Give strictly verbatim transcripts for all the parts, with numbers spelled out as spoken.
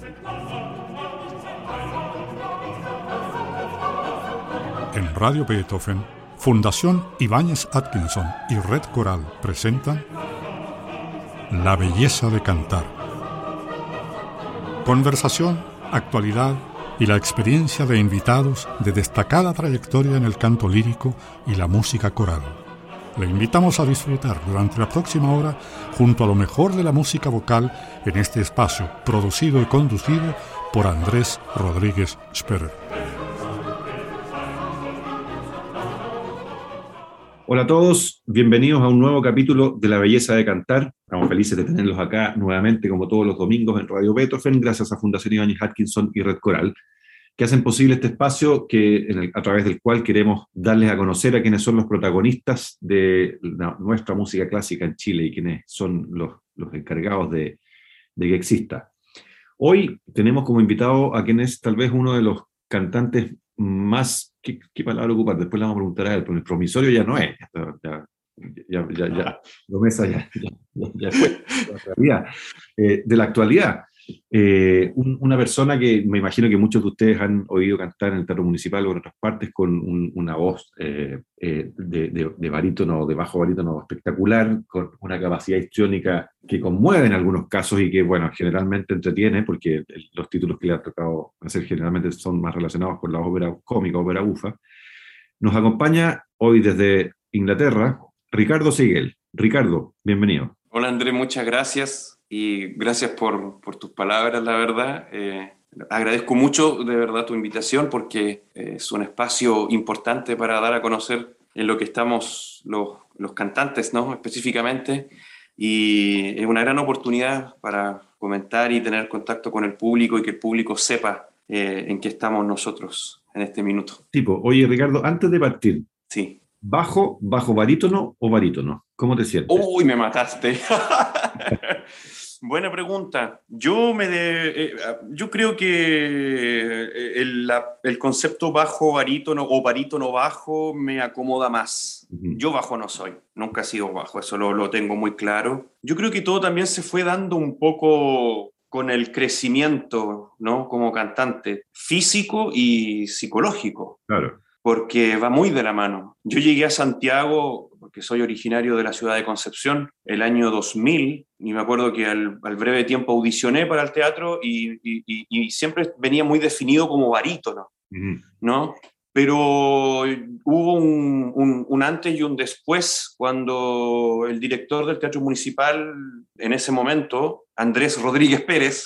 En Radio Beethoven, Fundación Ibáñez Atkinson y Red Coral presentan La belleza de cantar. Conversación, actualidad y la experiencia de invitados de destacada trayectoria en el canto lírico y la música coral. Le invitamos a disfrutar durante la próxima hora junto a lo mejor de la música vocal en este espacio producido y conducido por Andrés Rodríguez Sperrer. Hola a todos, bienvenidos a un nuevo capítulo de La belleza de cantar. Estamos felices de tenerlos acá nuevamente, como todos los domingos en Radio Beethoven, gracias a Fundación Ibáñez Atkinson y Red Coral, que hacen posible este espacio que, en el, a través del cual queremos darles a conocer a quienes son los protagonistas de la, nuestra música clásica en Chile y quienes son los, los encargados de, de que exista. Hoy tenemos como invitado a quien es tal vez uno de los cantantes más, ¿qué, qué palabra ocupar? Después le vamos a preguntar a él, pero el promisorio ya no es, ya, ya, ya, ya, ya promesa ya, ya, ya, ya fue, la realidad, eh, de la actualidad. Eh, un, una persona que me imagino que muchos de ustedes han oído cantar en el Teatro Municipal o en otras partes con un, una voz eh, eh, de, de, de barítono, de bajo barítono espectacular, con una capacidad histriónica que conmueve en algunos casos y que, bueno, generalmente entretiene, porque el, los títulos que le ha tocado hacer generalmente son más relacionados con la ópera cómica, ópera bufa. Nos acompaña hoy desde Inglaterra Ricardo Seguel. Ricardo, bienvenido. Hola Andrés, muchas gracias. Y gracias por, por tus palabras, la verdad. Eh, agradezco mucho, de verdad, tu invitación porque eh, es un espacio importante para dar a conocer en lo que estamos los, los cantantes, ¿no? Específicamente. Y es una gran oportunidad para comentar y tener contacto con el público y que el público sepa eh, en qué estamos nosotros en este minuto. Tipo, oye, Ricardo, antes de partir. Sí. ¿Bajo, bajo barítono o barítono? ¿Cómo te sientes? ¡Uy, me mataste! Buena pregunta. Yo, me de, eh, yo creo que el, la, el concepto bajo barítono o barítono bajo me acomoda más. Uh-huh. Yo bajo no soy, nunca he sido bajo, eso lo, lo tengo muy claro. Yo creo que todo también se fue dando un poco con el crecimiento, ¿no? Como cantante, físico y psicológico. Claro. Porque va muy de la mano. Yo llegué a Santiago, porque soy originario de la ciudad de Concepción, el año dos mil, y me acuerdo que al, al breve tiempo audicioné para el teatro y, y, y, y siempre venía muy definido como barítono, uh-huh. ¿no? Pero hubo un, un, un antes y un después cuando el director del Teatro Municipal, en ese momento, Andrés Rodríguez Pérez,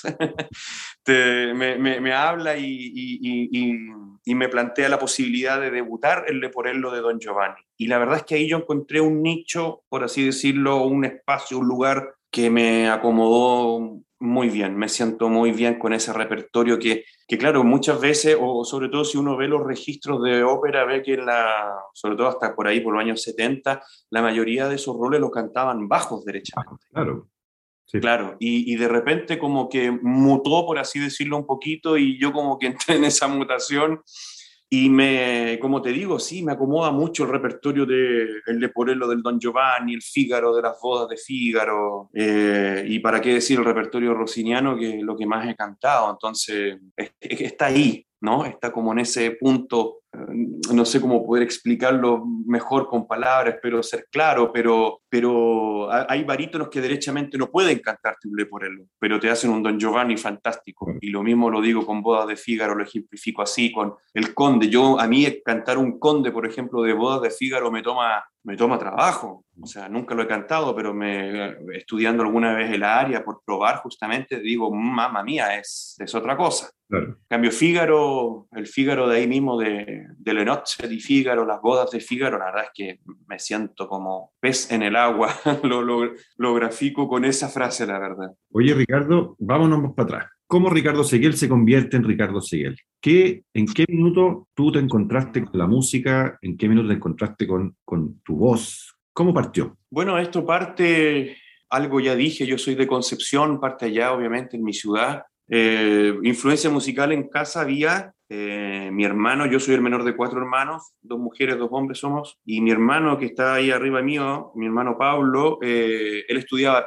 te, me, me, me habla y, y, y, y me plantea la posibilidad de debutar en Leporello de Don Giovanni. Y la verdad es que ahí yo encontré un nicho, por así decirlo, un espacio, un lugar que me acomodó muy bien, me siento muy bien con ese repertorio que, que claro, muchas veces, o sobre todo si uno ve los registros de ópera, ve que la, sobre todo hasta por ahí, por los años setenta, la mayoría de esos roles los cantaban bajos derechamente. Ah, claro. Sí. Claro, y, y de repente como que mutó, por así decirlo, un poquito, y yo como que entré en esa mutación. Y me, como te digo, sí, me acomoda mucho el repertorio de el Leporello del Don Giovanni, el Fígaro de las bodas de Fígaro, eh, y para qué decir el repertorio rossiniano, que es lo que más he cantado. Entonces, es, es, está ahí, ¿no? Está como en ese punto, eh, no sé cómo poder explicarlo mejor con palabras, espero ser claro, pero, pero hay barítonos que derechamente no pueden cantarte un Leporello, pero te hacen un Don Giovanni fantástico. Y lo mismo lo digo con Bodas de Fígaro, lo ejemplifico así, con el Conde. Yo, a mí cantar un Conde, por ejemplo, de Bodas de Fígaro me toma, me toma trabajo. O sea, nunca lo he cantado, pero me, estudiando alguna vez el aria por probar justamente, digo, mamma mía, es, es otra cosa. Claro. En cambio, Fígaro, el Fígaro de ahí mismo, de, de Le Nozze di Fígaro, las bodas de Fígaro, la verdad es que me siento como pez en el agua, lo, lo, lo grafico con esa frase, la verdad. Oye, Ricardo, vámonos para atrás. ¿Cómo Ricardo Seguel se convierte en Ricardo Seguel? ¿Qué, ¿En qué minuto tú te encontraste con la música? ¿En qué minuto te encontraste con, con tu voz? ¿Cómo partió? Bueno, esto parte, algo ya dije, yo soy de Concepción, parte allá, obviamente, en mi ciudad. Eh, influencia musical en casa había, eh, mi hermano, yo soy el menor de cuatro hermanos, dos mujeres, dos hombres somos, y mi hermano que está ahí arriba mío, mi hermano Pablo, eh, él estudiaba piano.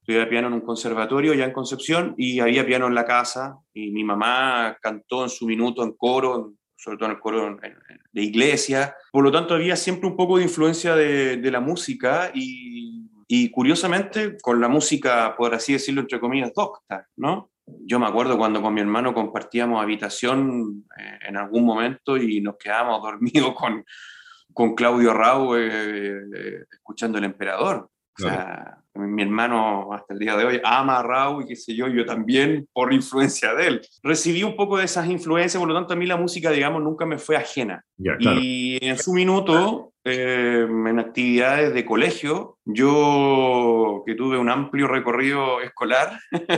estudiaba piano en un conservatorio ya en Concepción y había piano en la casa y mi mamá cantó en su minuto en coro, sobre todo en el coro de iglesia. Por lo tanto, había siempre un poco de influencia de, de la música y, y curiosamente con la música, por así decirlo, entre comillas, docta, ¿no? Yo me acuerdo cuando con mi hermano compartíamos habitación eh, en algún momento y nos quedábamos dormidos con, con Claudio Rau eh, eh, escuchando El Emperador. O sea, mi hermano hasta el día de hoy ama a Rau y qué sé yo, yo también por influencia de él. Recibí un poco de esas influencias, por lo tanto a mí la música, digamos, nunca me fue ajena. Ya, claro. Y en su minuto, eh, en actividades de colegio, yo que tuve un amplio recorrido escolar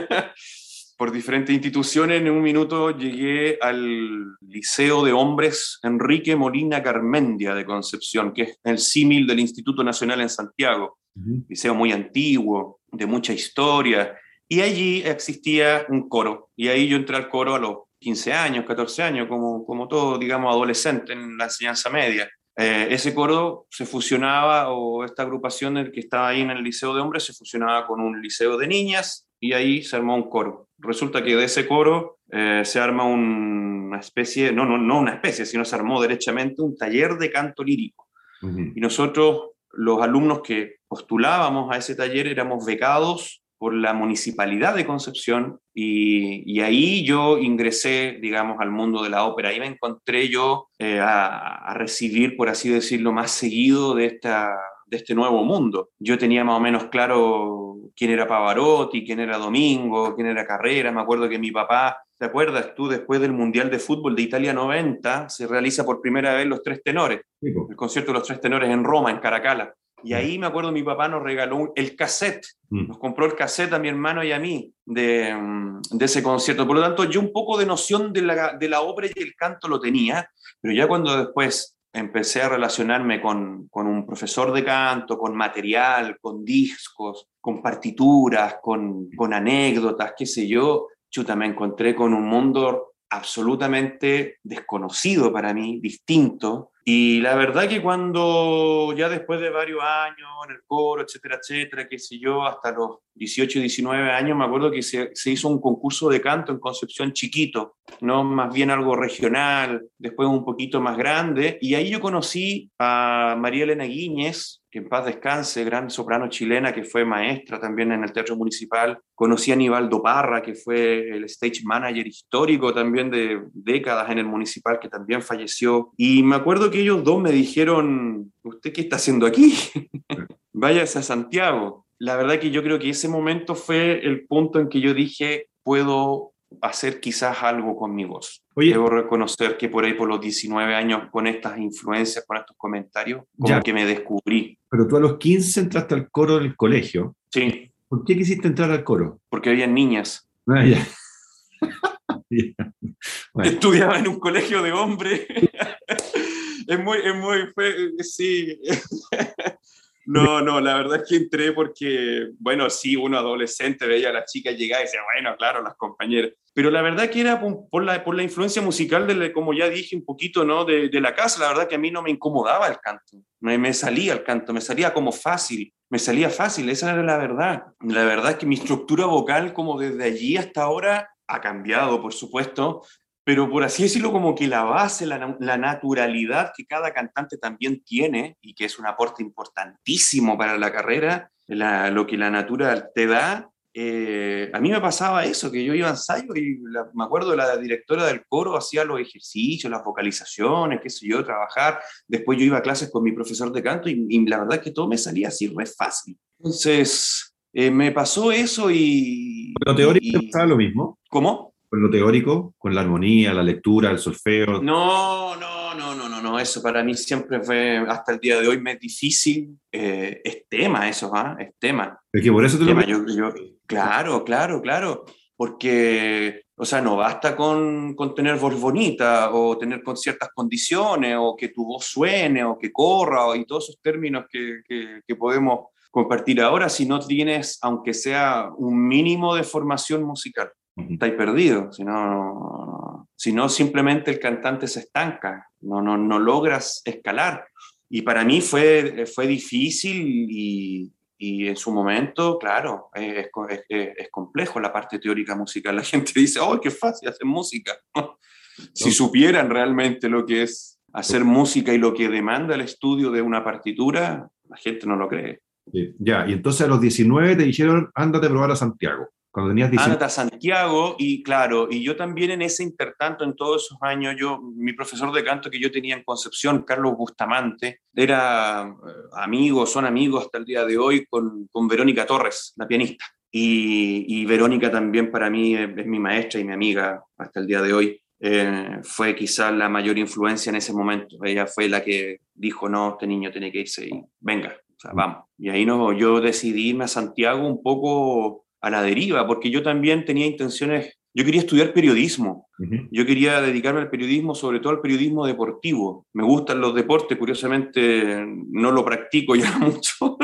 por diferentes instituciones, en un minuto llegué al Liceo de Hombres Enrique Molina Garmendia de Concepción, que es el símil del Instituto Nacional en Santiago. Uh-huh. Liceo muy antiguo, de mucha historia, y allí existía un coro, y ahí yo entré al coro a los quince años, catorce años, como, como todo, digamos, adolescente en la enseñanza media. Eh, ese coro se fusionaba, o esta agrupación que estaba ahí en el Liceo de Hombres se fusionaba con un liceo de niñas, y ahí se armó un coro. Resulta que de ese coro eh, se arma un, una especie, no, no, no una especie, sino se armó derechamente un taller de canto lírico. Uh-huh. Y nosotros, los alumnos que postulábamos a ese taller, éramos becados por la Municipalidad de Concepción y, y ahí yo ingresé, digamos, al mundo de la ópera. Ahí me encontré yo eh, a, a recibir, por así decirlo, más seguido de, esta, de este nuevo mundo. Yo tenía más o menos claro quién era Pavarotti, quién era Domingo, quién era Carrera. Me acuerdo que mi papá, ¿te acuerdas tú? Después del Mundial de Fútbol de Italia noventa, se realiza por primera vez Los Tres Tenores, sí, el concierto de Los Tres Tenores en Roma, en Caracalla. Y ahí me acuerdo mi papá nos regaló un, el cassette, mm. nos compró el cassette a mi hermano y a mí de, de ese concierto. Por lo tanto, yo un poco de noción de la, de la ópera y el canto lo tenía, pero ya cuando después empecé a relacionarme con, con un profesor de canto, con material, con discos, con partituras, con, con anécdotas, qué sé yo, chuta, me encontré con un mundo absolutamente desconocido para mí, distinto. Y la verdad que cuando ya después de varios años en el coro, etcétera, etcétera, qué sé yo, hasta los dieciocho, diecinueve años, me acuerdo que se, se hizo un concurso de canto en Concepción chiquito, ¿no? Más bien algo regional, después un poquito más grande, y ahí yo conocí a María Elena Guíñez, que en paz descanse, gran soprano chilena que fue maestra también en el Teatro Municipal. Conocí a Aníbaldo Parra, que fue el stage manager histórico también de décadas en el Municipal, que también falleció. Y me acuerdo que ellos dos me dijeron, ¿usted qué está haciendo aquí? Váyase a Santiago. La verdad que yo creo que ese momento fue el punto en que yo dije, puedo hacer quizás algo con mi voz. Oye, debo reconocer que por ahí por los diecinueve años, con estas influencias, con estos comentarios, como ya, que me descubrí. Pero tú a los quince entraste al coro del colegio. Sí. ¿Por qué quisiste entrar al coro? Porque había niñas. Ah, ya. ya. Bueno. Estudiaba en un colegio de hombres. es muy, es muy, fue, sí. No, no, la verdad es que entré porque, bueno, sí, uno adolescente veía a las chicas llegar y decía, bueno, claro, las compañeras. Pero la verdad que era por la, por la influencia musical, de, como ya dije un poquito, ¿no? De, de la casa. La verdad que a mí no me incomodaba el canto. Me, me salía el canto, me salía como fácil. Me salía fácil, esa era la verdad. La verdad es que mi estructura vocal, como desde allí hasta ahora, ha cambiado, por supuesto. Pero por así decirlo, como que la base, la, la naturalidad que cada cantante también tiene, y que es un aporte importantísimo para la carrera, la, lo que la natura te da, eh, a mí me pasaba eso, que yo iba a ensayo y la, me acuerdo la directora del coro hacía los ejercicios, las vocalizaciones, qué sé yo, trabajar. Después yo iba a clases con mi profesor de canto y, y la verdad es que todo me salía así re fácil. Entonces, eh, me pasó eso y... ¿Lo teórico te pasaba lo mismo? ¿Cómo? ¿Con lo teórico? ¿Con la armonía, la lectura, el solfeo? No, no, no, no, no, no. Eso para mí siempre fue, hasta el día de hoy, me es difícil. Eh, es tema eso, ¿ah? ¿eh? Es tema. Es que por eso te tema. lo... Yo, yo, claro, claro, claro. Porque, o sea, no basta con, con tener voz bonita o tener con ciertas condiciones o que tu voz suene o que corra o, y todos esos términos que, que, que podemos compartir ahora, si no tienes, aunque sea un mínimo de formación musical. Estáis perdido, si no, si no simplemente el cantante se estanca, no, no, no logras escalar. Y para mí fue, fue difícil y, y en su momento, claro, es, es, es complejo la parte teórica musical. La gente dice, ¡oh, qué fácil hacer música! Si supieran realmente lo que es hacer música y lo que demanda el estudio de una partitura, la gente no lo cree. Sí, ya, y entonces a los diecinueve te dijeron, ándate a probar a Santiago. Cuando tenías diecinueve. Ándate a Santiago, y claro, y yo también en ese intertanto, en todos esos años, yo, mi profesor de canto que yo tenía en Concepción, Carlos Bustamante, era eh, amigo, son amigos hasta el día de hoy con, con Verónica Torres, la pianista. Y, y Verónica también para mí es, es mi maestra y mi amiga hasta el día de hoy. Eh, fue quizás la mayor influencia en ese momento. Ella fue la que dijo, no, este niño tiene que irse y venga, o sea, vamos. Y ahí no, yo decidí irme a Santiago un poco a la deriva, porque yo también tenía intenciones, yo quería estudiar periodismo, uh-huh. Yo quería dedicarme al periodismo, sobre todo al periodismo deportivo. Me gustan los deportes, curiosamente no lo practico ya mucho,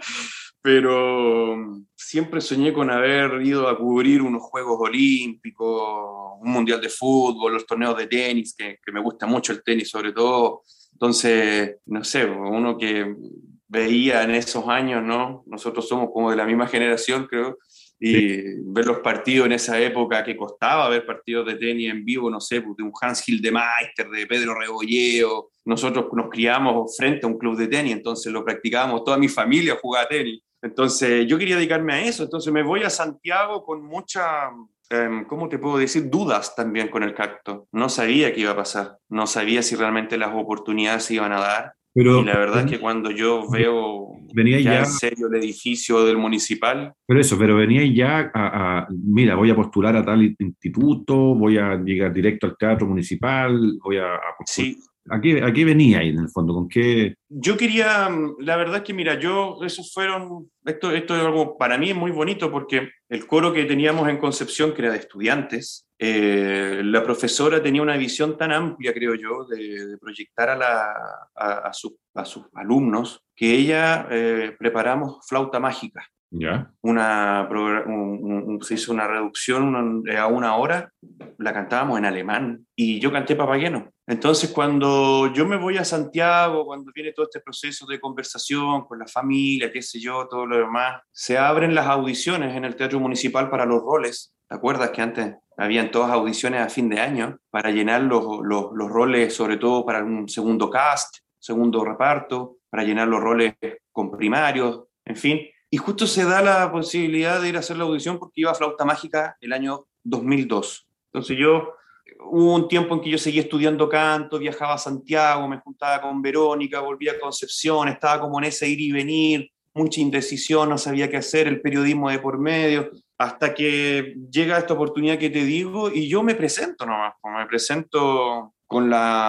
pero siempre soñé con haber ido a cubrir unos Juegos Olímpicos, un Mundial de Fútbol, los torneos de tenis, que, que me gusta mucho el tenis sobre todo. Entonces, no sé, uno que veía en esos años, ¿no? Nosotros somos como de la misma generación, creo, y sí. Ver los partidos en esa época que costaba ver partidos de tenis en vivo, no sé, de un Hans Hildemeister, de Pedro Rebolleo. Nosotros nos criamos frente a un club de tenis, entonces lo practicábamos, toda mi familia jugaba tenis. Entonces yo quería dedicarme a eso, entonces me voy a Santiago con mucha, eh, ¿cómo te puedo decir? Dudas también con el Cacto. No sabía qué iba a pasar, no sabía si realmente las oportunidades se iban a dar. Pero, y la verdad es que cuando yo veo venía ya, ya en serio el edificio del municipal... Pero eso, pero venía ya a, a, mira, voy a postular a tal instituto, voy a llegar directo al teatro municipal, voy a... a sí. ¿A qué, ¿A qué venía ahí en el fondo? ¿Con qué? Yo quería, la verdad es que mira, yo, esos fueron, esto, esto es algo para mí muy bonito porque el coro que teníamos en Concepción, que era de estudiantes, eh, la profesora tenía una visión tan amplia, creo yo, de, de proyectar a, la, a, a, su, a sus alumnos, que ella eh, preparamos flauta mágica. ¿Ya? Una, un, un, se hizo una reducción una, a una hora, la cantábamos en alemán y yo canté Papageno. Entonces cuando yo me voy a Santiago, cuando viene todo este proceso de conversación con la familia, qué sé yo, todo lo demás, se abren las audiciones en el Teatro Municipal para los roles. ¿Te acuerdas que antes habían todas audiciones a fin de año para llenar los, los, los roles, sobre todo para un segundo cast, segundo reparto, para llenar los roles con primarios, en fin? Y justo se da la posibilidad de ir a hacer la audición porque iba a Flauta Mágica el año dos mil dos. Entonces yo, hubo un tiempo en que yo seguía estudiando canto, viajaba a Santiago, me juntaba con Verónica, volvía a Concepción, estaba como en ese ir y venir, mucha indecisión, no sabía qué hacer, el periodismo de por medio, hasta que llega esta oportunidad que te digo y yo me presento nomás, me presento con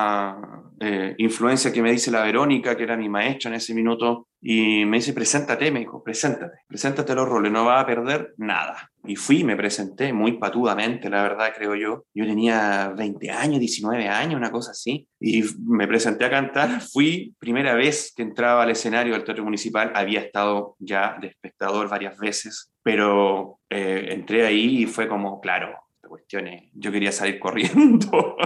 la eh, influencia que me dice la Verónica, que era mi maestra en ese minuto, y me dice, preséntate, me dijo, preséntate, preséntate a los roles, no vas a perder nada. Y fui, me presenté muy patudamente, la verdad, creo yo. Yo tenía veinte años, diecinueve años, una cosa así, y me presenté a cantar. Fui, primera vez que entraba al escenario del Teatro Municipal, había estado ya de espectador varias veces, pero eh, entré ahí y fue como, claro, esta cuestión es, yo quería salir corriendo.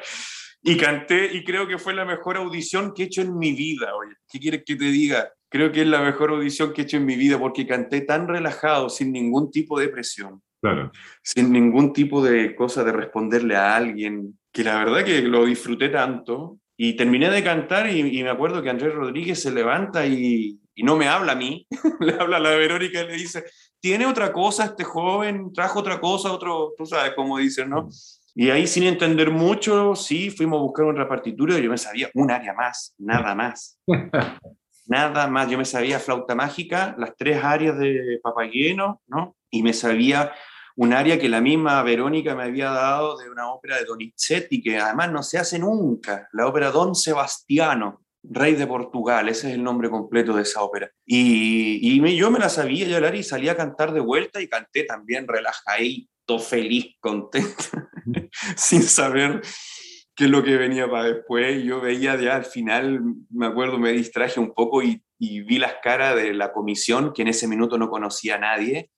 Y canté, y creo que fue la mejor audición que he hecho en mi vida. Oye, ¿qué quieres que te diga? Creo que es la mejor audición que he hecho en mi vida porque canté tan relajado, sin ningún tipo de presión. Claro. Sin ningún tipo de cosa de responderle a alguien, que la verdad que lo disfruté tanto. Y terminé de cantar y, y me acuerdo que Andrés Rodríguez se levanta y, y no me habla a mí, le habla a la Verónica y le dice, ¿tiene otra cosa este joven? ¿Trajo otra cosa? Otro, tú sabes cómo dicen, ¿no? Y ahí, sin entender mucho, sí, fuimos a buscar otra partitura y yo me sabía un área más, nada más. Nada más. Yo me sabía Flauta Mágica, las tres áreas de Papageno, ¿no? Y me sabía un área que la misma Verónica me había dado de una ópera de Donizetti, que además no se hace nunca, la ópera Don Sebastiano, Rey de Portugal, ese es el nombre completo de esa ópera. Y, y me, yo me la sabía ya y salí a cantar de vuelta y canté también relajadito, feliz, contento, sin saber qué es lo que venía para después. Yo veía ya al final, me acuerdo, me distraje un poco y, y vi las caras de la comisión, que en ese minuto no conocía a nadie,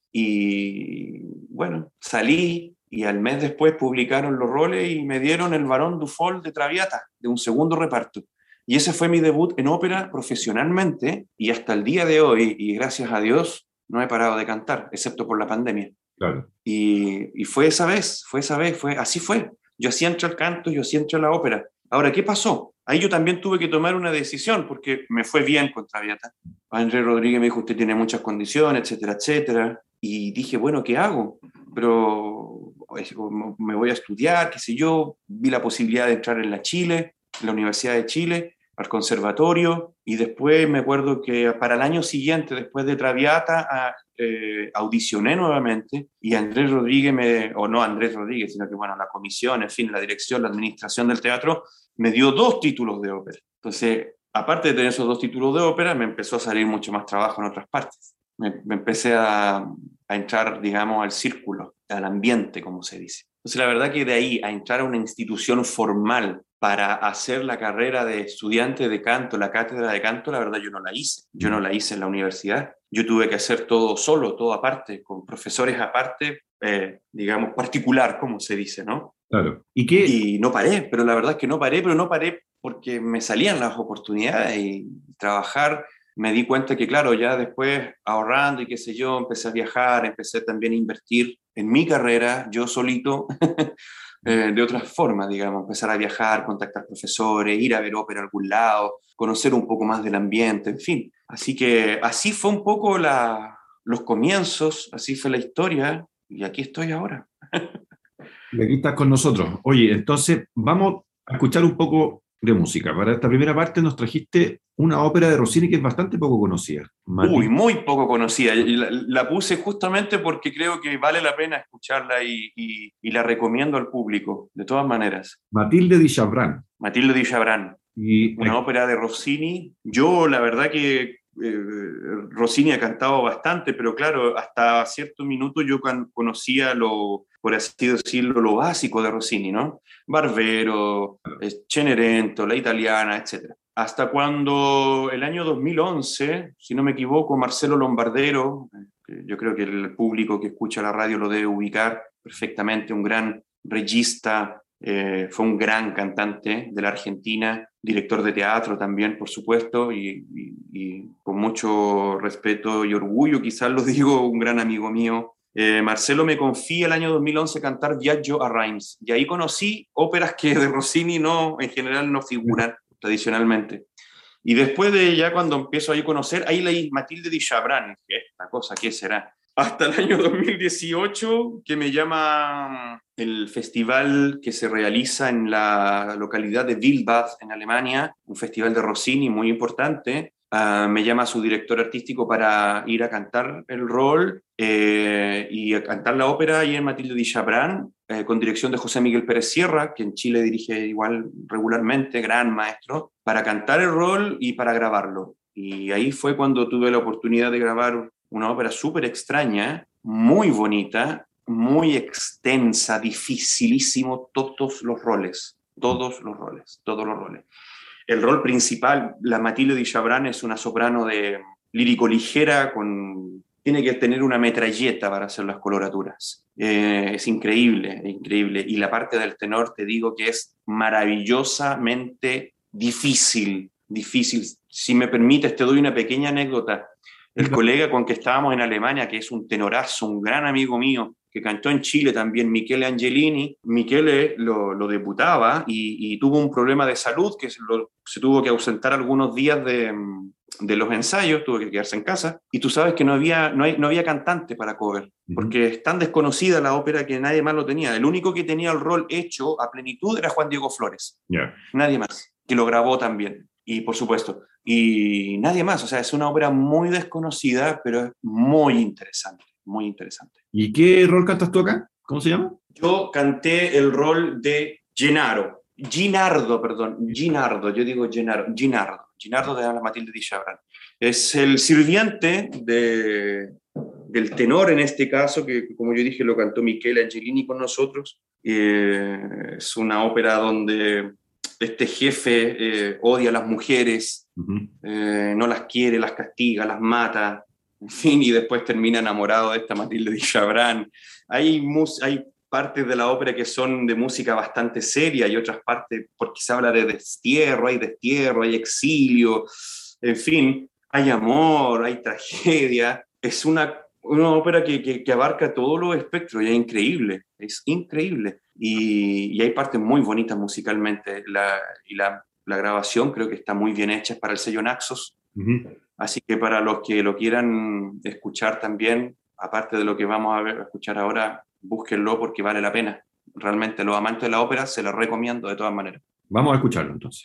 y bueno, salí y al mes después publicaron los roles y me dieron el Barón Dufol de Traviata, de un segundo reparto. Y ese fue mi debut en ópera profesionalmente, y hasta el día de hoy, y gracias a Dios, no he parado de cantar, excepto por la pandemia. Claro. Y, y fue esa vez, fue esa vez, fue, así fue. Yo así entré al canto, yo así entré a la ópera. Ahora, ¿qué pasó? Ahí yo también tuve que tomar una decisión, porque me fue bien con Traviata. Andrés Rodríguez me dijo, usted tiene muchas condiciones, etcétera, etcétera. Y dije, bueno, ¿qué hago? Pero me voy a estudiar, qué sé yo. Vi la posibilidad de entrar en la Chile, en la Universidad de Chile, al conservatorio, y después me acuerdo que para el año siguiente, después de Traviata, a, eh, audicioné nuevamente, y Andrés Rodríguez, me, o no Andrés Rodríguez, sino que bueno, la comisión, en fin, la dirección, la administración del teatro, me dio dos títulos de ópera. Entonces, aparte de tener esos dos títulos de ópera, me empezó a salir mucho más trabajo en otras partes. Me, me empecé a, a entrar, digamos, al círculo, al ambiente, como se dice. Entonces, la verdad que de ahí a entrar a una institución formal para hacer la carrera de estudiante de canto, la cátedra de canto, la verdad yo no la hice. Yo no la hice en la universidad. Yo tuve que hacer todo solo, todo aparte, con profesores aparte, eh, digamos, particular, como se dice, ¿no? Claro. ¿Y qué? Y no paré, pero la verdad es que no paré, pero no paré porque me salían las oportunidades y trabajar. Me di cuenta que, claro, ya después ahorrando y qué sé yo, empecé a viajar, empecé también a invertir en mi carrera, yo solito, eh, de otras formas, digamos, empezar a viajar, contactar profesores, ir a ver ópera a algún lado, conocer un poco más del ambiente, en fin. Así que así fue un poco la, los comienzos, así fue la historia, y aquí estoy ahora. Y aquí estás con nosotros. Oye, entonces vamos a escuchar un poco de música. Para esta primera parte nos trajiste una ópera de Rossini que es bastante poco conocida. Matilde. Uy, muy poco conocida. Y la, la puse justamente porque creo que vale la pena escucharla y, y, y la recomiendo al público, de todas maneras. Matilde di Chabrán. Matilde di Chabrán. Y una ópera de Rossini. Yo, la verdad que eh, Rossini ha cantado bastante, pero claro, hasta cierto minuto yo conocía lo, por así decirlo, lo básico de Rossini, ¿no? Barbero, Cenerentola, La Italiana, etcétera. Hasta cuando el año dos mil once, si no me equivoco, Marcelo Lombardero, que yo creo que el público que escucha la radio lo debe ubicar perfectamente, un gran regista, eh, fue un gran cantante de la Argentina, director de teatro también, por supuesto, y, y, y con mucho respeto y orgullo, quizás lo digo, un gran amigo mío. Eh, Marcelo me confía el año dos mil once cantar Viaggio a Reims, y ahí conocí óperas que de Rossini no, en general no figuran tradicionalmente. Y después de ya cuando empiezo a conocer, ahí leí Matilde di Chabrán, que es esta cosa, ¿qué será? Hasta el año dos mil dieciocho, que me llama el festival que se realiza en la localidad de Wilbad, en Alemania, un festival de Rossini muy importante. Uh, me llama su director artístico para ir a cantar el rol eh, y a cantar la ópera ahí en Matilde di Chabrán, eh, con dirección de José Miguel Pérez Sierra, que en Chile dirige igual regularmente, gran maestro, para cantar el rol y para grabarlo. Y ahí fue cuando tuve la oportunidad de grabar una ópera súper extraña, muy bonita, muy extensa, dificilísimo, todos los roles, todos los roles, todos los roles. El rol principal, la Matilde di Chabrán, es una soprano de lírico ligera, con, tiene que tener una metralleta para hacer las coloraturas. Eh, es increíble, increíble. Y la parte del tenor, te digo que es maravillosamente difícil, difícil. Si me permites, te doy una pequeña anécdota. El colega con que estábamos en Alemania, que es un tenorazo, un gran amigo mío, que cantó en Chile también, Michele Angelini. Michele lo, lo debutaba y, y tuvo un problema de salud, que se, lo, se tuvo que ausentar algunos días de, de los ensayos, tuvo que quedarse en casa. Y tú sabes que no había, no hay, no había cantante para cover, porque es tan desconocida la ópera que nadie más lo tenía. El único que tenía el rol hecho a plenitud era Juan Diego Flores. Yeah. Nadie más, que lo grabó también. Y por supuesto, y nadie más, o sea, es una ópera muy desconocida, pero es muy interesante, muy interesante. ¿Y qué rol cantas tú acá? ¿Cómo se llama? Yo canté el rol de Gennaro, Ginardo, perdón, Ginardo, yo digo Gennaro, Ginardo, Ginardo de la Matilde di Chabrán. Es el sirviente de, del tenor en este caso, que como yo dije lo cantó Michele Angelini con nosotros. Eh, es una ópera donde este jefe eh, odia a las mujeres, uh-huh. eh, no las quiere, las castiga, las mata, en fin, y después termina enamorado de esta Matilde di Chabrán. Hay, mus- hay partes de la ópera que son de música bastante seria y otras partes porque se habla de destierro, hay destierro, hay exilio, en fin, hay amor, hay tragedia. Es una, una ópera que, que, que abarca todos los espectros y es increíble, es increíble. Y, y hay partes muy bonitas musicalmente. La, y la, la grabación creo que está muy bien hecha, es para el sello Naxos. Uh-huh. Así que para los que lo quieran escuchar también, aparte de lo que vamos a, ver, a escuchar ahora, búsquenlo porque vale la pena. Realmente los amantes de la ópera se los recomiendo de todas maneras. Vamos a escucharlo entonces.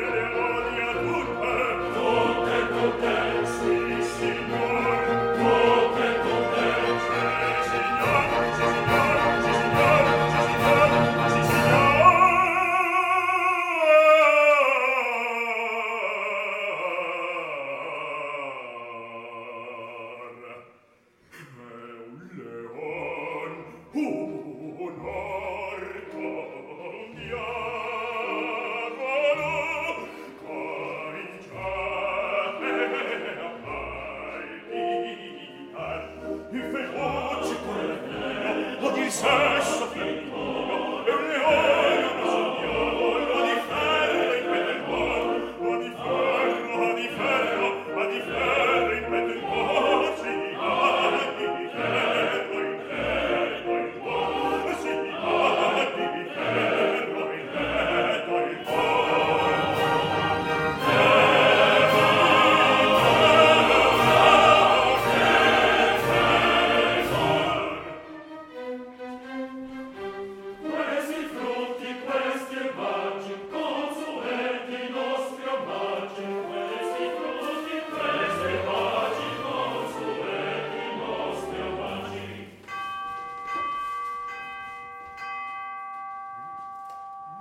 Oh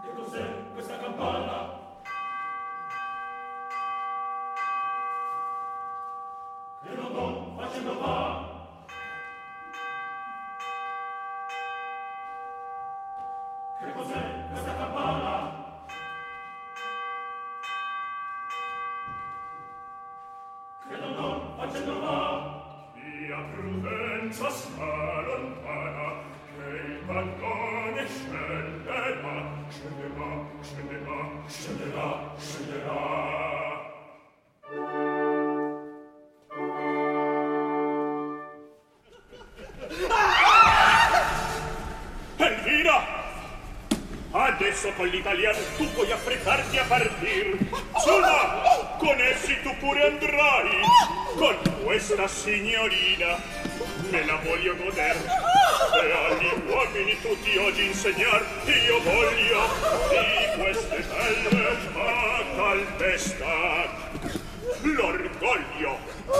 Adesso con l'italiano tu puoi affrettarti a partir. Sulla, con essi tu pure andrai. Con questa signorina me la voglio goder. E agli uomini tutti oggi insegnar io voglio di queste belle a calpestar l'orgoglio.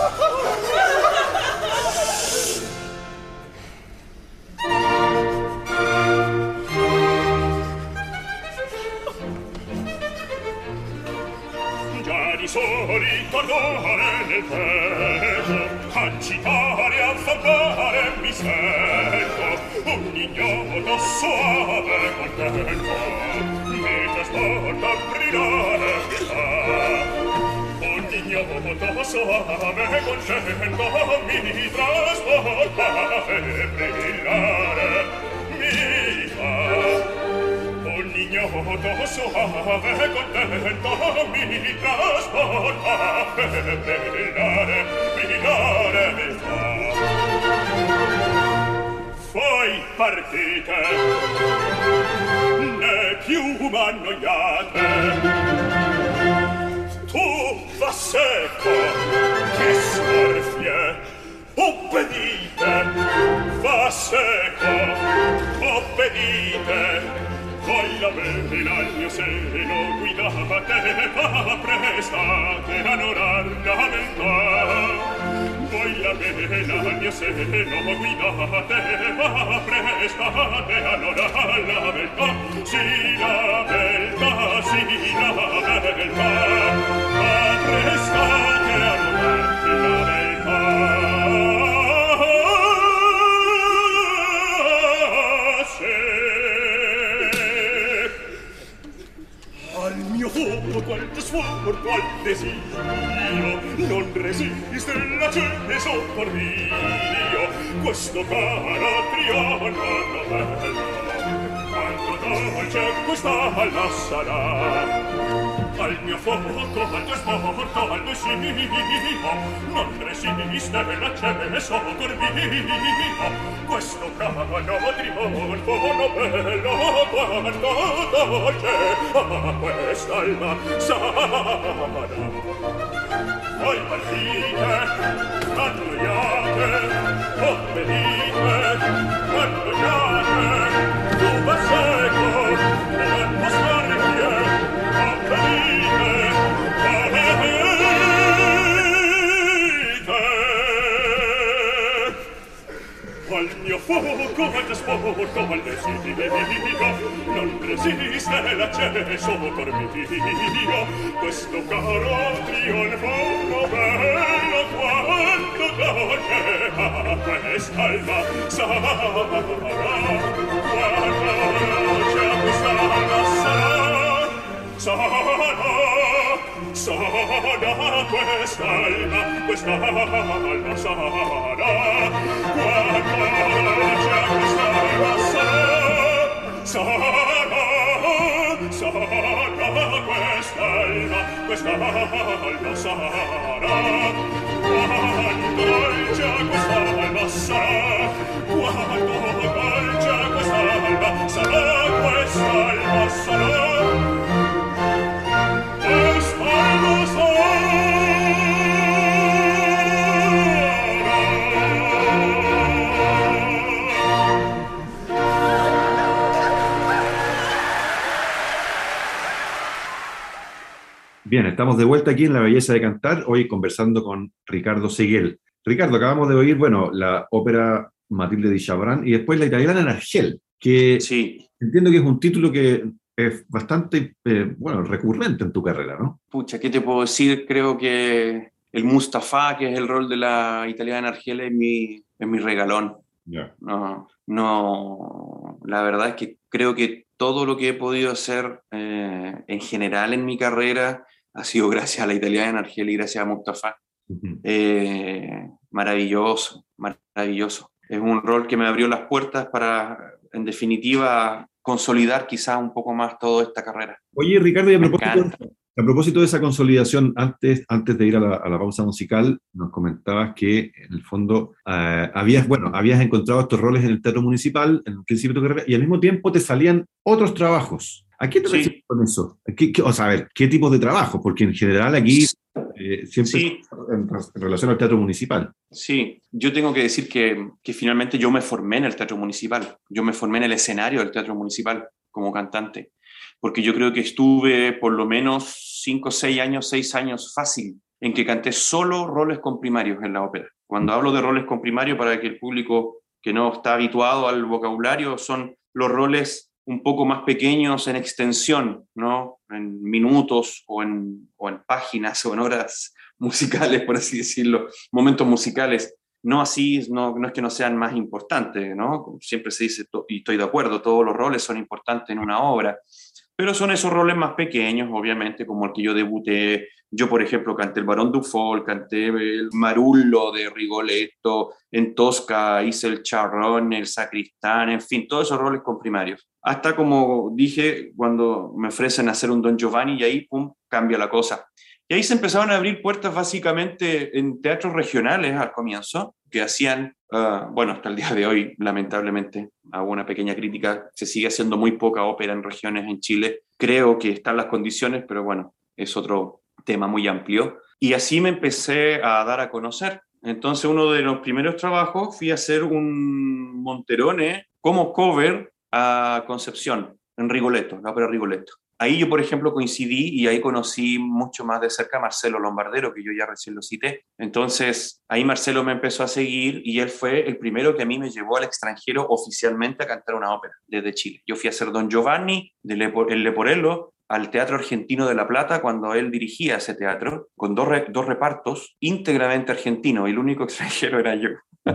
Di solito ardore nel petto, agitare, affamare mi sento, un ignoto soave contento, mi trasporta a brillare pietà. Un ignoto soave contento, mi trasporta a brillare mi fa. Un ignoto soave contento mi trasporta e brillare, brillare mi fa. Poi partite, né più m'annoiate. Tu va secco, che scorfie, obbedite, va secco, obbedite. Voi la vela al mio seno guidate, ma prestate a non ornamentar. Voi la vela al mio seno guidate, ma prestate a non ornamentar. Sì la beltà, sì la beltà, ma prestate a non ornamentar. Quanto suono, qual desiderio, non resiste l'acceso corrio, questo caro trionfo novello, quanto dolce questa alla sarà. Al mio fuoco, al tuo sporto, al tuo scivo, non resiste l'acceso corrio, questo caro trionfo novello, quanto dolce a questa alla sarà. Voi partite, annoiate, obbedite, annoiate, tu va seco, non può stare via, obbedite, obbedite. Al mio fuoco, al tuo sporto, al desiderio, non resiste l'acceso cormio, questo caro trionfo novello, quanto dolce a quest'alma sarà, quanto dolce a quest'alma sarà, sarà, sarà quest'alma, quest'alma sarà, quanto dolce a quest'alma sarà, sarà, sarà quest'alma, quest'alma sarà, quanto dolce a quest'alma sarà, quanto dolce a quest'alma sarà, quest'alma sarà. Bien, estamos de vuelta aquí en La Belleza de Cantar, hoy conversando con Ricardo Seguel. Ricardo, acabamos de oír, bueno, la ópera Matilde di Chabrán y después la italiana en Argel, que sí. Entiendo que es un título que es bastante, eh, bueno, recurrente en tu carrera, ¿no? Pucha, ¿qué te puedo decir? Creo que el Mustafa, que es el rol de la italiana Argela, es mi, es mi regalón. Yeah. No, no, la verdad es que creo que todo lo que he podido hacer eh, en general en mi carrera ha sido gracias a la italiana Argela y gracias a Mustafa. Uh-huh. Eh, maravilloso, maravilloso. Es un rol que me abrió las puertas para, en definitiva, consolidar quizás un poco más toda esta carrera. Oye, Ricardo, y a Me propósito, encanta. a propósito de esa consolidación, antes, antes de ir a la, a la pausa musical, nos comentabas que en el fondo eh, habías, bueno, habías encontrado estos roles en el Teatro Municipal en el principio de tu carrera y al mismo tiempo te salían otros trabajos. ¿A qué te Sí. refieres con eso? ¿Qué, qué, o sea, a ver, ¿qué tipo de trabajo? Porque en general aquí eh, siempre Sí. en, en relación al Teatro Municipal. Sí, yo tengo que decir que, que finalmente yo me formé en el Teatro Municipal, yo me formé en el escenario del Teatro Municipal como cantante, porque yo creo que estuve por lo menos cinco, seis años, seis años fácil, en que canté solo roles comprimarios en la ópera. Cuando hablo de roles comprimarios, para que el público que no está habituado al vocabulario, son los roles un poco más pequeños en extensión, ¿no? En minutos o en, o en páginas o en horas musicales, por así decirlo, momentos musicales. No así, no, no es que no sean más importantes, ¿no? Siempre se dice, y estoy de acuerdo, todos los roles son importantes en una obra, pero son esos roles más pequeños, obviamente, como el que yo debuté. Yo, por ejemplo, canté el Barón Dufour, canté el Marullo de Rigoletto, en Tosca hice el Charrón, el Sacristán, en fin, todos esos roles comprimarios. Hasta, como dije, cuando me ofrecen hacer un Don Giovanni, y ahí, pum, cambia la cosa. Y ahí se empezaron a abrir puertas básicamente en teatros regionales al comienzo, que hacían, uh, bueno, hasta el día de hoy, lamentablemente, hago una pequeña crítica, se sigue haciendo muy poca ópera en regiones en Chile. Creo que están las condiciones, pero bueno, es otro tema muy amplio. Y así me empecé a dar a conocer. Entonces, uno de los primeros trabajos fui a hacer un Monterone como cover a Concepción, en Rigoletto, la ópera Rigoletto. Ahí yo, por ejemplo, coincidí y ahí conocí mucho más de cerca a Marcelo Lombardero, que yo ya recién lo cité. Entonces, ahí Marcelo me empezó a seguir y él fue el primero que a mí me llevó al extranjero oficialmente a cantar una ópera desde Chile. Yo fui a hacer Don Giovanni, de Lepo, el Leporello, al Teatro Argentino de La Plata cuando él dirigía ese teatro, con dos, re, dos repartos íntegramente argentinos, y el único extranjero era yo.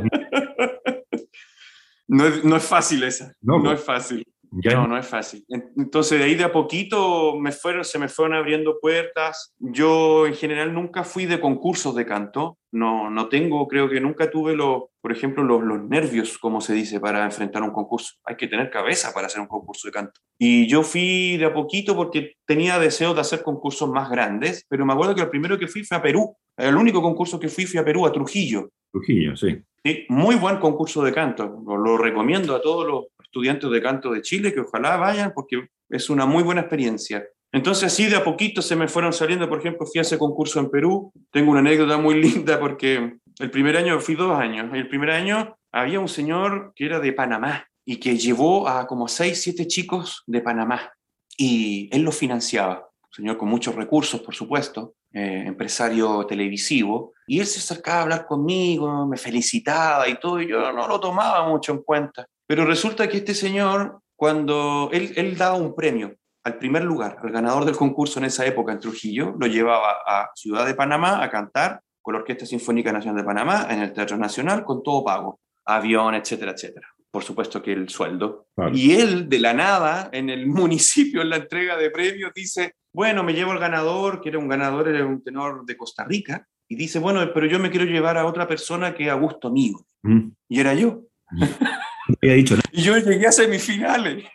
no, es, no es fácil esa, no, no es fácil. Ya. No, no es fácil. Entonces, de ahí de a poquito me fueron, se me fueron abriendo puertas. Yo, en general, nunca fui de concursos de canto. No, no tengo, creo que nunca tuve, los, por ejemplo, los, los nervios, como se dice, para enfrentar un concurso. Hay que tener cabeza para hacer un concurso de canto. Y yo fui de a poquito porque tenía deseo de hacer concursos más grandes, pero me acuerdo que el primero que fui fue a Perú. El único concurso que fui fui a Perú, a Trujillo. Trujillo, sí. Sí, muy buen concurso de canto. Lo, lo recomiendo a todos los estudiantes de canto de Chile, que ojalá vayan porque es una muy buena experiencia. Entonces así de a poquito se me fueron saliendo, por ejemplo, fui a ese concurso en Perú. Tengo una anécdota muy linda porque el primer año, fui dos años, el primer año había un señor que era de Panamá y que llevó a como seis, siete chicos de Panamá y él los financiaba. Un señor con muchos recursos, por supuesto, eh, empresario televisivo, y él se acercaba a hablar conmigo, me felicitaba y todo, y yo no lo tomaba mucho en cuenta. Pero resulta que este señor, cuando él, él daba un premio al primer lugar, al ganador del concurso en esa época en Trujillo, lo llevaba a Ciudad de Panamá a cantar con la Orquesta Sinfónica Nacional de Panamá en el Teatro Nacional con todo pago, avión, etcétera, etcétera. Por supuesto que el sueldo. Claro. Y él, de la nada, en el municipio, en la entrega de premios, dice, bueno, me llevo al ganador, que era un ganador, era un tenor de Costa Rica, y dice, bueno, pero yo me quiero llevar a otra persona que a gusto mío. Mm. Y era yo. No había dicho nada. Y yo llegué a semifinales.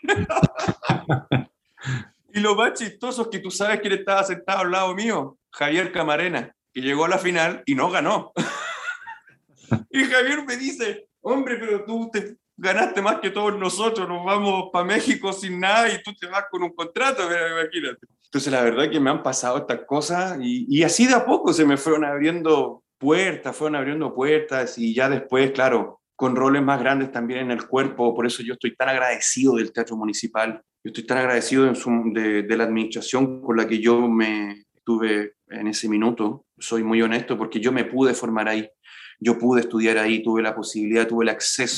Y lo más chistoso es que tú sabes quién estaba sentado al lado mío, Javier Camarena, que llegó a la final y no ganó. Y Javier me dice, hombre, pero tú te ganaste más que todos nosotros, nos vamos para México sin nada y tú te vas con un contrato, imagínate. Entonces la verdad es que me han pasado estas cosas y, y así de a poco se me fueron abriendo puertas, fueron abriendo puertas y ya después, claro, con roles más grandes también en el cuerpo, por eso yo estoy tan agradecido del Teatro Municipal, yo estoy tan agradecido en su, de, de la administración con la que yo me tuve en ese minuto, soy muy honesto porque yo me pude formar ahí, yo pude estudiar ahí, tuve la posibilidad, tuve el acceso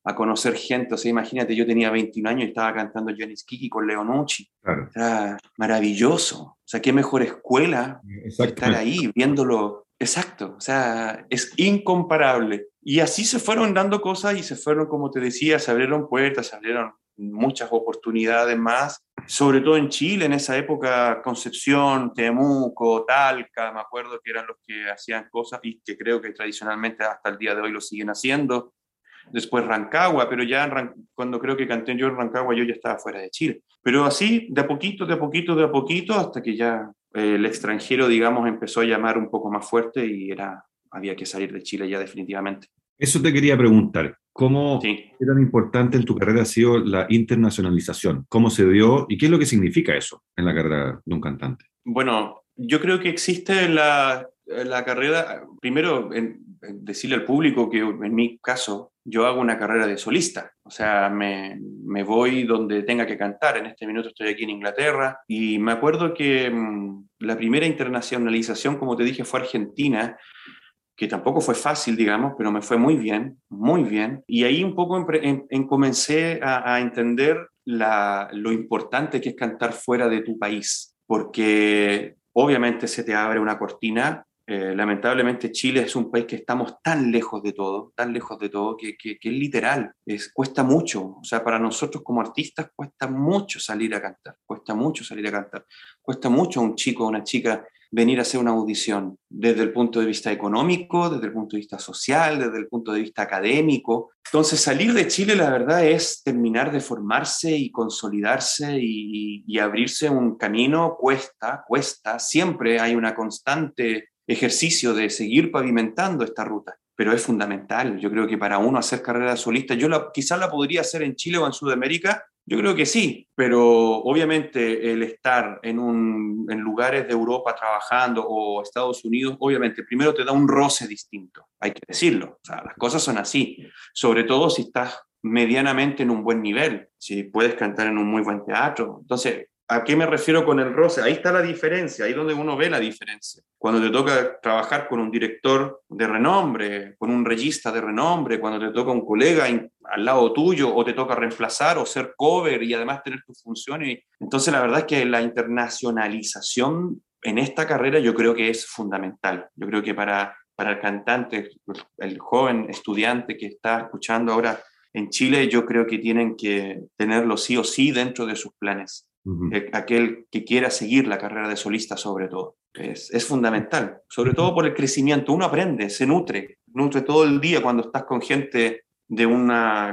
a conocer gente. O sea, imagínate, yo tenía veintiún años y estaba cantando Janis Kiki con Leonucci. Claro. Era maravilloso. O sea, qué mejor escuela que estar ahí viéndolo. Exacto, o sea, es incomparable. Y así se fueron dando cosas y se fueron, como te decía, se abrieron puertas, se abrieron muchas oportunidades más, sobre todo en Chile, en esa época, Concepción, Temuco, Talca, me acuerdo que eran los que hacían cosas y que creo que tradicionalmente hasta el día de hoy lo siguen haciendo. Después Rancagua, pero ya Ran- cuando creo que canté yo en Rancagua yo ya estaba fuera de Chile. Pero así, de a poquito, de a poquito, de a poquito, hasta que ya eh, el extranjero, digamos, empezó a llamar un poco más fuerte y era, había que salir de Chile ya definitivamente. Eso te quería preguntar. ¿Cómo, Sí. qué tan importante en tu carrera ha sido la internacionalización? ¿Cómo se dio y qué es lo que significa eso en la carrera de un cantante? Bueno, yo creo que existe la, la carrera, primero en, en decirle al público que en mi caso yo hago una carrera de solista, o sea, me, me voy donde tenga que cantar. En este minuto estoy aquí en Inglaterra y me acuerdo que mmm, la primera internacionalización, como te dije, fue Argentina, que tampoco fue fácil, digamos, pero me fue muy bien, muy bien. Y ahí un poco en, en, en comencé a, a entender la, lo importante que es cantar fuera de tu país, porque obviamente se te abre una cortina. Eh, lamentablemente Chile es un país que estamos tan lejos de todo, tan lejos de todo, que, que, que es literal, es, cuesta mucho. O sea, para nosotros como artistas cuesta mucho salir a cantar, cuesta mucho salir a cantar, cuesta mucho a un chico o una chica venir a hacer una audición, desde el punto de vista económico, desde el punto de vista social, desde el punto de vista académico. Entonces, salir de Chile, la verdad, es terminar de formarse y consolidarse y, y abrirse un camino. Cuesta, cuesta, siempre hay una constante ejercicio de seguir pavimentando esta ruta, pero es fundamental. Yo creo que para uno hacer carrera solista, yo la, quizás la podría hacer en Chile o en Sudamérica, yo creo que sí, pero obviamente el estar en, un, en lugares de Europa trabajando o Estados Unidos, obviamente primero te da un roce distinto, hay que decirlo. O sea, las cosas son así, sobre todo si estás medianamente en un buen nivel, si puedes cantar en un muy buen teatro. Entonces, ¿a qué me refiero con el roce? Ahí está la diferencia, ahí es donde uno ve la diferencia. Cuando te toca trabajar con un director de renombre, con un regista de renombre, cuando te toca un colega in, al lado tuyo, o te toca reemplazar o ser cover y además tener tus funciones. Entonces, la verdad es que la internacionalización en esta carrera yo creo que es fundamental. Yo creo que para, para el cantante, el joven estudiante que está escuchando ahora en Chile, yo creo que tienen que tenerlo sí o sí dentro de sus planes. Uh-huh. Aquel que quiera seguir la carrera de solista sobre todo. Es, es fundamental, sobre todo por el crecimiento. Uno aprende, se nutre, nutre todo el día cuando estás con gente de un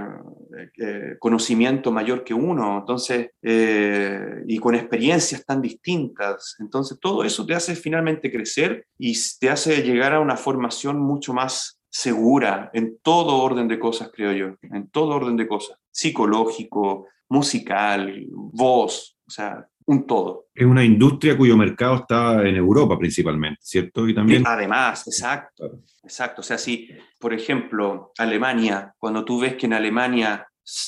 eh, conocimiento mayor que uno, entonces, eh, y con experiencias tan distintas. Entonces todo eso te hace finalmente crecer y te hace llegar a una formación mucho más segura en todo orden de cosas, creo yo, en todo orden de cosas, psicológico, musical, voz, o sea, un todo. Es una industria cuyo mercado está en Europa principalmente, ¿cierto? Y también... Además, exacto, claro. Exacto. O sea, si, por ejemplo, Alemania, cuando tú ves que en Alemania,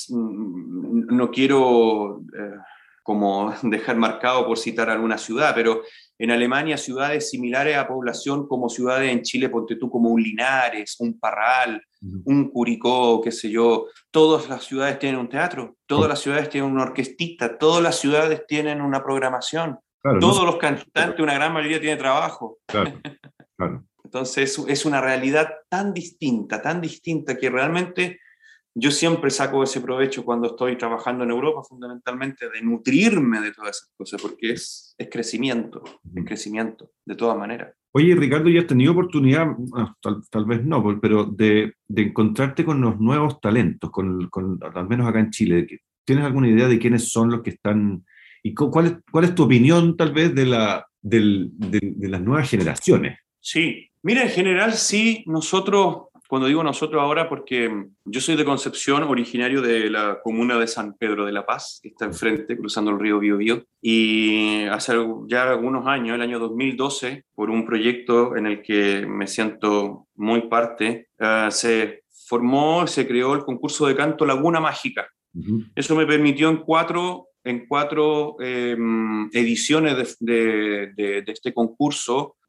no quiero eh, como dejar marcado por citar alguna ciudad, pero en Alemania ciudades similares a población como ciudades en Chile, ponte tú como un Linares, un Parral, uh-huh. un Curicó, qué sé yo, todas las ciudades tienen un teatro, todas las ciudades tienen una orquestita, todas las ciudades tienen una programación, claro, todos no, los cantantes, una gran mayoría tiene trabajo. Claro, claro. Entonces es una realidad tan distinta, tan distinta que realmente yo siempre saco ese provecho cuando estoy trabajando en Europa, fundamentalmente de nutrirme de todas esas cosas, porque es, es crecimiento, es crecimiento, de todas maneras. Oye, Ricardo, ¿ya has tenido oportunidad, tal, tal vez no, pero de, de encontrarte con los nuevos talentos, con, con, al menos acá en Chile? ¿Tienes alguna idea de quiénes son los que están, y cuál es, cuál es tu opinión tal vez de, la, de, de, de las nuevas generaciones? Sí, mira, en general sí, nosotros... Cuando digo nosotros ahora, porque yo soy de Concepción, originario de la comuna de San Pedro de la Paz, que está enfrente, cruzando el río Biobío, y hace ya algunos años, el año dos mil doce, por un proyecto en el que me siento muy parte, uh, se formó, se creó el concurso de canto Laguna Mágica. Uh-huh. Eso me permitió en cuatro, en cuatro eh, ediciones de, de, de, de este concurso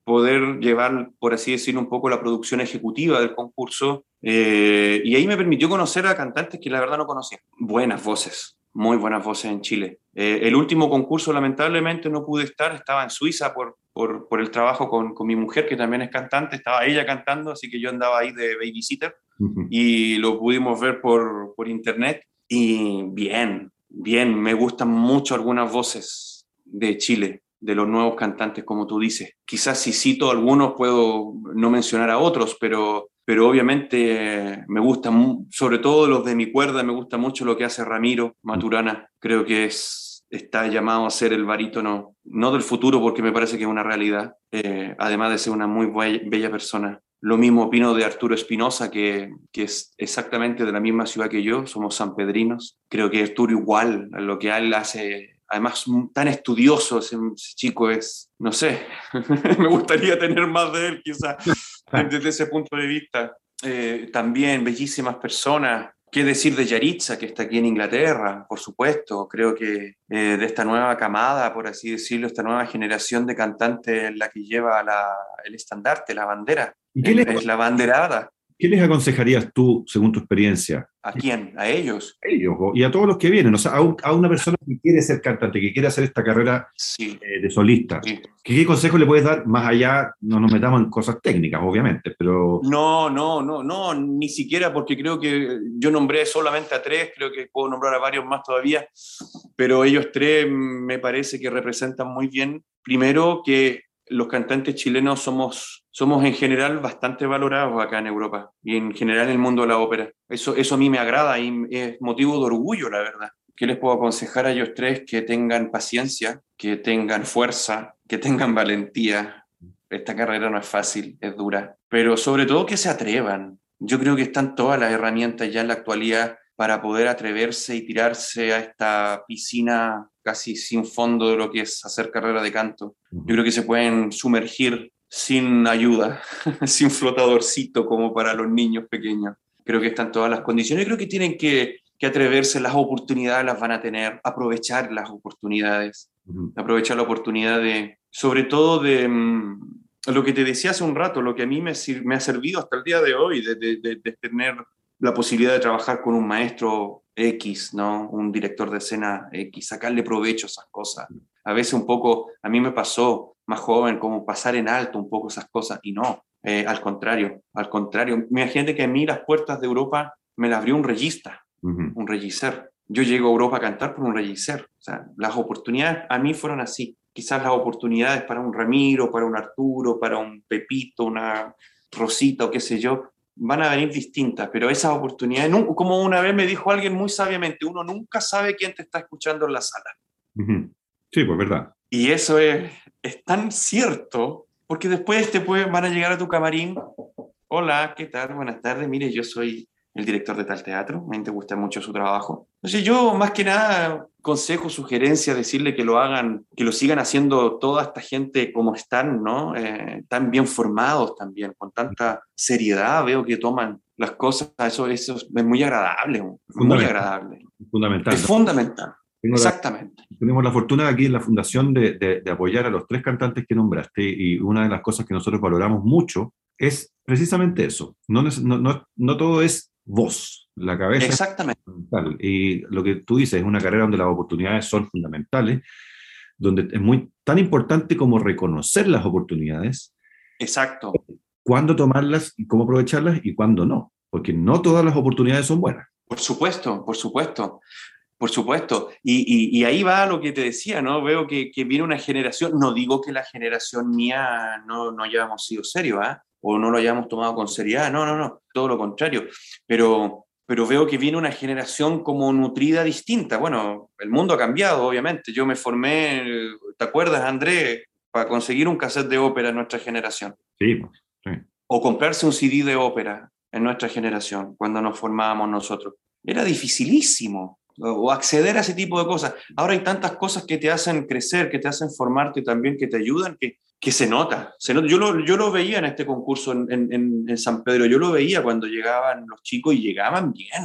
poder llevar, por así decirlo, un poco la producción ejecutiva del concurso, eh, y ahí me permitió conocer a cantantes que la verdad no conocía. Buenas voces, muy buenas voces en Chile. Eh, el último concurso lamentablemente no pude estar, estaba en Suiza por, por, por el trabajo con, con mi mujer, que también es cantante, estaba ella cantando, así que yo andaba ahí de babysitter, uh-huh. Y lo pudimos ver por, por internet, y bien, bien, me gustan mucho algunas voces de Chile, de los nuevos cantantes, como tú dices. Quizás si cito algunos puedo no mencionar a otros, pero, pero obviamente me gustan, sobre todo los de mi cuerda, me gusta mucho lo que hace Ramiro Maturana. Creo que es, está llamado a ser el barítono, no del futuro, porque me parece que es una realidad, eh, además de ser una muy bella, bella persona. Lo mismo opino de Arturo Espinosa, que, que es exactamente de la misma ciudad que yo, somos sanpedrinos. Creo que Arturo igual, a lo que él hace... Además, tan estudioso ese chico es, no sé, me gustaría tener más de él quizás desde ese punto de vista. Eh, también bellísimas personas. ¿Qué decir de Yaritza, que está aquí en Inglaterra? Por supuesto, creo que eh, de esta nueva camada, por así decirlo, esta nueva generación de cantantes, la que lleva la, el estandarte, la bandera, el, es la banderada. ¿Qué les aconsejarías tú, según tu experiencia? ¿A quién? ¿A ellos? A ellos, y a todos los que vienen. O sea, a, un, a una persona que quiere ser cantante, que quiere hacer esta carrera sí. eh, de solista. Sí. ¿Qué, ¿Qué consejo le puedes dar? Más allá, no nos metamos en cosas técnicas, obviamente, pero... No, no, no, no, ni siquiera, porque creo que yo nombré solamente a tres, creo que puedo nombrar a varios más todavía, pero ellos tres me parece que representan muy bien, primero, que los cantantes chilenos somos, somos en general bastante valorados acá en Europa y en general en el mundo de la ópera. Eso, eso a mí me agrada y es motivo de orgullo, la verdad. ¿Qué les puedo aconsejar a ellos tres? Que tengan paciencia, que tengan fuerza, que tengan valentía. Esta carrera no es fácil, es dura, pero sobre todo que se atrevan. Yo creo que están todas las herramientas ya en la actualidad para poder atreverse y tirarse a esta piscina casi sin fondo de lo que es hacer carrera de canto. Yo creo que se pueden sumergir sin ayuda, sin flotadorcito como para los niños pequeños. Creo que están todas las condiciones. Yo creo que tienen que, que atreverse, las oportunidades las van a tener, aprovechar las oportunidades, uh-huh. aprovechar la oportunidad de, sobre todo de mmm, lo que te decía hace un rato, lo que a mí me, me ha servido hasta el día de hoy, de, de, de, de tener la posibilidad de trabajar con un maestro X, ¿no? Un director de escena X, sacarle provecho a esas cosas. A veces un poco, a mí me pasó más joven, como pasar en alto un poco esas cosas, y no, eh, al contrario, al contrario. Imagínate que a mí las puertas de Europa me las abrió un regista, uh-huh. un regisser. Yo llego a Europa a cantar por un regisser. O sea, las oportunidades a mí fueron así. Quizás las oportunidades para un Ramiro, para un Arturo, para un Pepito, una Rosita o qué sé yo, van a venir distintas, pero esas oportunidades, como una vez me dijo alguien muy sabiamente, uno nunca sabe quién te está escuchando en la sala. Uh-huh. Sí, pues verdad. Y eso es, es tan cierto, porque después te pueden, van a llegar a tu camarín. Hola, ¿qué tal? Buenas tardes. Mire, yo soy el director de tal teatro, a mí te gusta mucho su trabajo. Entonces yo, más que nada, consejo, sugerencia, decirle que lo hagan, que lo sigan haciendo toda esta gente como están, ¿no? Eh, tan bien formados también, con tanta seriedad, veo que toman las cosas, eso, eso es muy agradable, muy agradable. Fundamental. Es fundamental, Tengo exactamente. La, tenemos la fortuna aquí en la Fundación de, de, de apoyar a los tres cantantes que nombraste, y una de las cosas que nosotros valoramos mucho es precisamente eso. No, no, no, no todo es voz, la cabeza. Exactamente. Es fundamental. Y lo que tú dices es una carrera donde las oportunidades son fundamentales, donde es muy tan importante como reconocer las oportunidades. Exacto. Cuándo tomarlas y cómo aprovecharlas y cuándo no, porque no todas las oportunidades son buenas. Por supuesto, por supuesto. Por supuesto, y, y, y ahí va lo que te decía, ¿no? Veo que, que viene una generación, no digo que la generación mía no, no hayamos sido serios, ¿eh? O no lo hayamos tomado con seriedad, no, no, no, todo lo contrario, pero, pero veo que viene una generación como nutrida distinta. Bueno, el mundo ha cambiado, obviamente, yo me formé, ¿te acuerdas, Andrés? Para conseguir un cassette de ópera en nuestra generación. Sí, sí. O comprarse un C D de ópera en nuestra generación, cuando nos formábamos nosotros. Era dificilísimo. O acceder a ese tipo de cosas. Ahora hay tantas cosas que te hacen crecer, que te hacen formarte también, que te ayudan, que, que se nota. Se nota. Yo, lo, yo lo veía en este concurso en, en, en San Pedro, yo lo veía cuando llegaban los chicos y llegaban bien.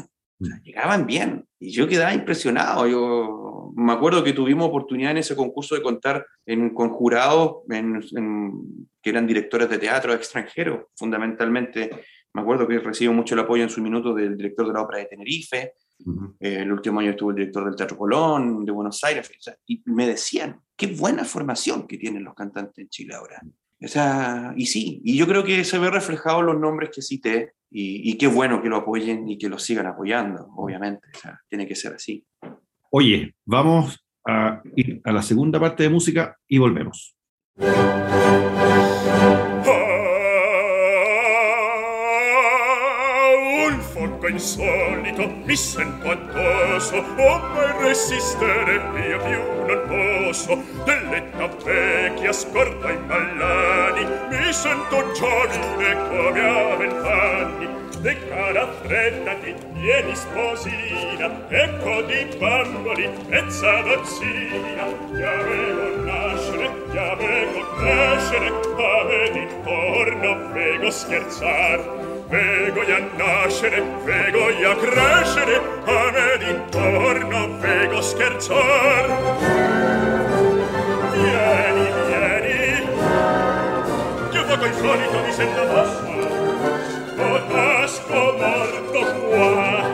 O sea, llegaban bien. Y yo quedaba impresionado. Yo me acuerdo que tuvimos oportunidad en ese concurso de contar en, con jurados en, en, que eran directores de teatro extranjeros, fundamentalmente. Me acuerdo que recibió mucho el apoyo en su minuto del director de la Ópera de Tenerife. Uh-huh. eh, el último año estuvo el director del Teatro Colón, de Buenos Aires. O sea, y me decían, qué buena formación que tienen los cantantes en Chile ahora. O sea, y sí, y yo creo que se ve reflejado en los nombres que cité, y, y qué bueno que lo apoyen y que lo sigan apoyando, obviamente. O sea, tiene que ser así. Oye, vamos a ir a la segunda parte de música y volvemos. Insolito mi sento addosso, oh mai resistere io più non posso, dell'età vecchia scorda i mallani, mi sento giovine come a vent'anni, de cara fredda ti vieni sposina, ecco di bamboli mezza dozzina, già avevo nascere, già avevo crescere, a me d'intorno vego scherzar. Vego io a nascere, vego io a crescere, a me d'intorno vego scherzar. Vieni, vieni, io poco insolito mi sento mossa, o nasco morto qua.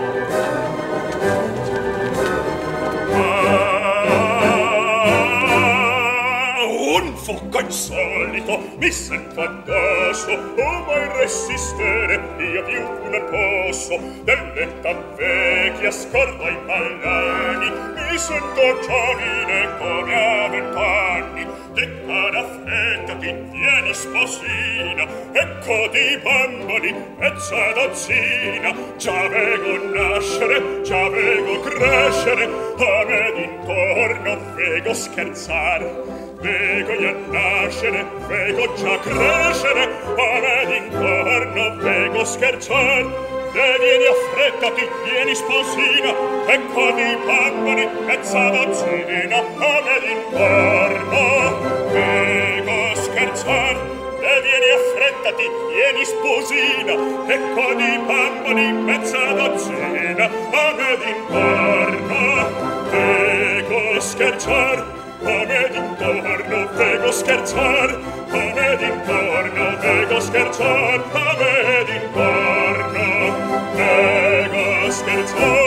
Ah, un fuoco insolito mi sento addosso, o mai resistere io più non posso, dell'età vecchia scordo i mallani, mi sento giovine come a vent'anni, di cara fretta ti vieni sposina, ecco di bamboli mezza dozzina, già vego nascere, già vego crescere, a me d'intorno vego scherzar. Vego io nascere, vego già crescere, a me d'intorno vego scherzar. E vieni affrettati, vieni sposina, ecco di bamboli mezza dozzina, a me d'intorno vego scherzar. E vieni affrettati, vieni sposina, ecco di bamboli mezza dozzina, a me d'intorno vego scherzar. A me d'intorno vego scherzar, a me d'intorno vego scherzar, a me d'intorno vego scherzar.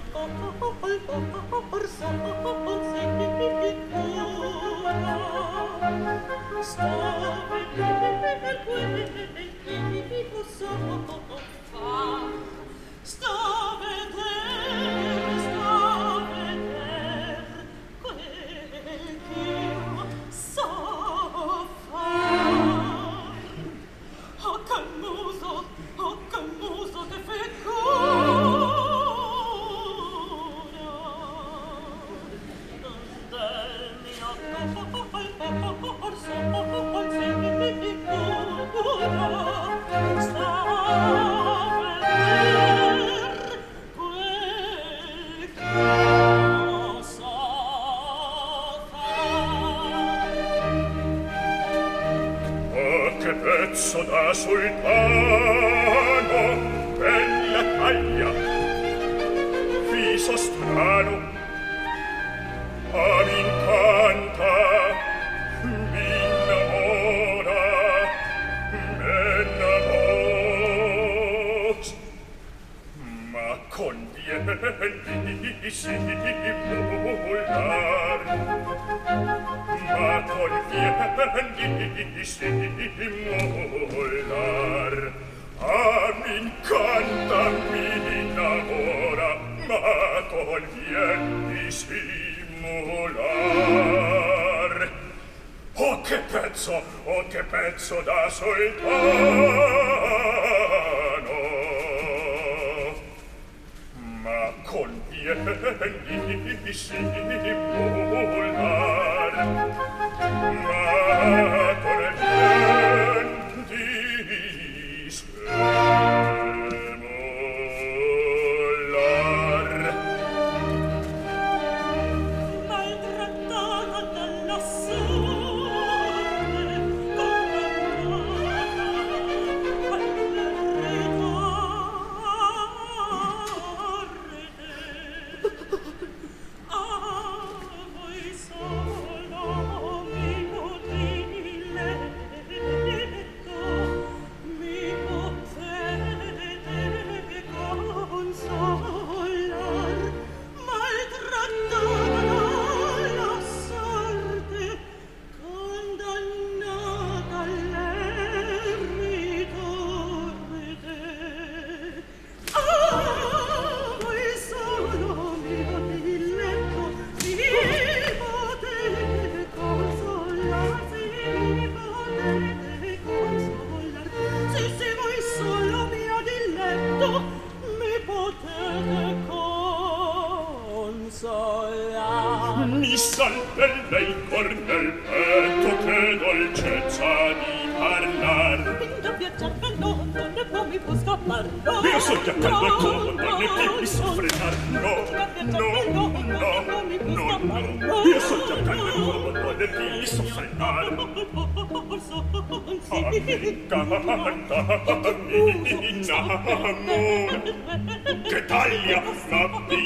Che taglia la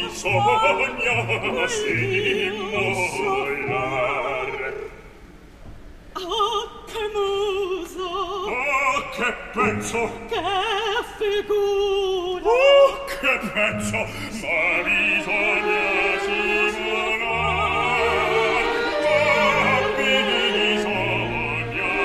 bisogna simular. Oh, che muso! Oh, che pezzo! Che figura! Oh, che pezzo! Ma bisogna simular. Ma bisogna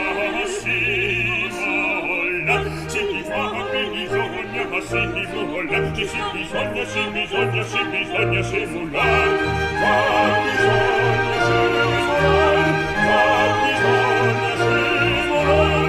simular. Si fa bisogna simular. Che si bisogna, si bisogna, si bisogna simular. Ma bisogna simular. Ma bisogna simular.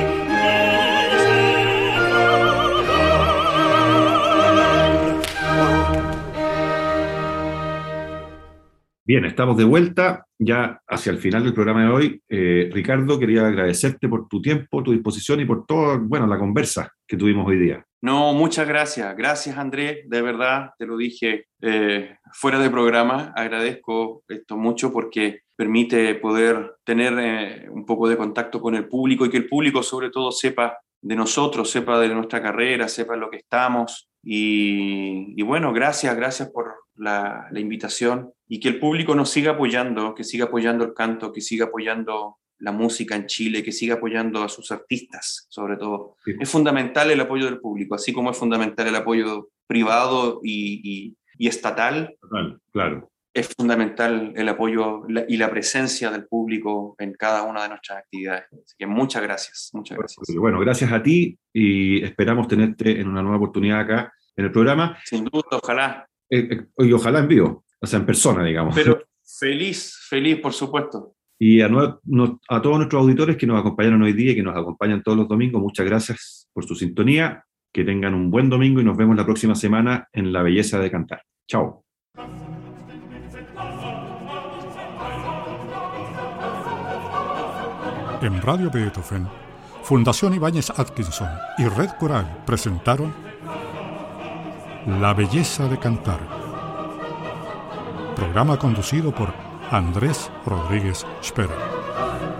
Bien, estamos de vuelta ya hacia el final del programa de hoy. Eh, Ricardo, quería agradecerte por tu tiempo, tu disposición y por toda, bueno, la conversa que tuvimos hoy día. No, muchas gracias. Gracias, Andrés. De verdad, te lo dije eh, fuera de programa. Agradezco esto mucho porque permite poder tener eh, un poco de contacto con el público y que el público sobre todo sepa de nosotros, sepa de nuestra carrera, sepa lo que estamos. Y, y bueno, gracias, gracias por la, la invitación y que el público nos siga apoyando, que siga apoyando el canto, que siga apoyando la música en Chile, que siga apoyando a sus artistas, sobre todo. Sí. Es fundamental el apoyo del público, así como es fundamental el apoyo privado y, y, y estatal, Total, claro. es fundamental el apoyo y la presencia del público en cada una de nuestras actividades. Así que muchas gracias, muchas gracias. Bueno, gracias a ti y esperamos tenerte en una nueva oportunidad acá en el programa. Sin duda, ojalá. Eh, eh, y ojalá en vivo, o sea, en persona, digamos. Pero feliz, feliz, por supuesto. Y a, no, no, a todos nuestros auditores que nos acompañaron hoy día y que nos acompañan todos los domingos, muchas gracias por su sintonía. Que tengan un buen domingo y nos vemos la próxima semana en La Belleza de Cantar. Chao. En Radio Beethoven, Fundación Ibáñez Atkinson y Red Coral presentaron La Belleza de Cantar. Programa conducido por Andrés Rodríguez Spera.